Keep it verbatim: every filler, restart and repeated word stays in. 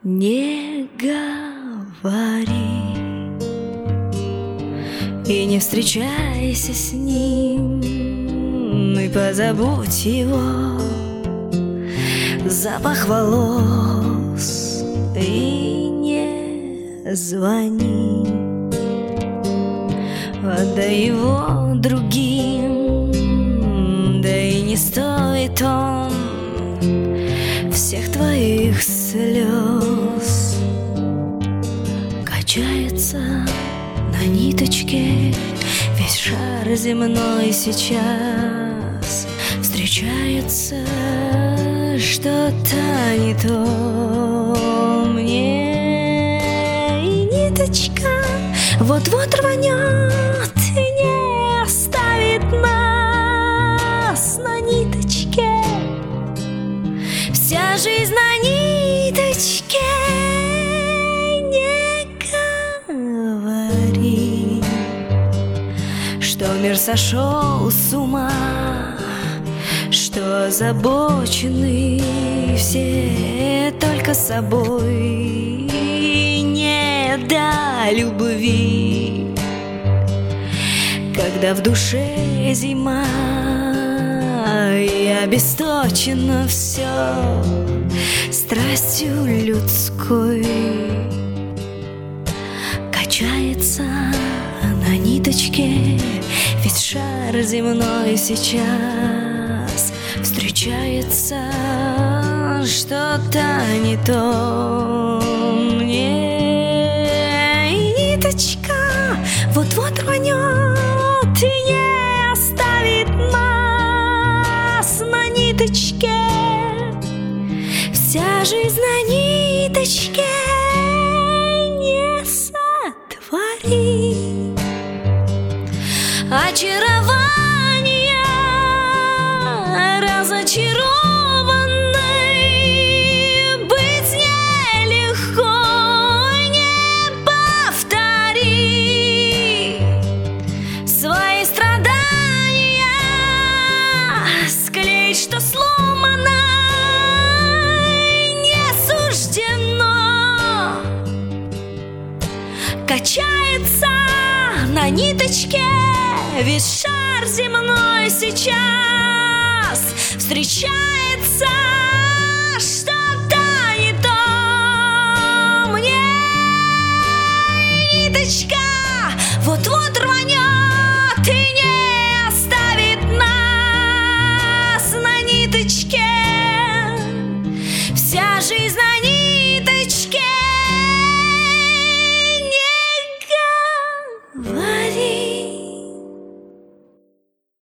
Не говори и не встречайся с ним, и позабудь его запах волос, и не звони. Отдай его другим, да и не стоит он всех твоих слез. Качается на ниточке весь шар земной сейчас. Встречается что-то не то мне, и ниточка вот-вот рванет и не оставит нас на ниточке. Вся жизнь на ниточке. Не говори, что мир сошел с ума, что озабочены все только собой, не до любви. Когда в душе зима и обесточено все страстью людской, качается на ниточке весь шар земной сейчас. Встречается что-то не то мне, и ниточка вот-вот рванет и не оставит нас на ниточке. Вся жизнь на ниточке. Не сотвори очарование разочарованной, быть нелегко, не повтори свои страдания, склеить, что сломано не суждено. Качается на ниточке весь шар земной сейчас. Встречается что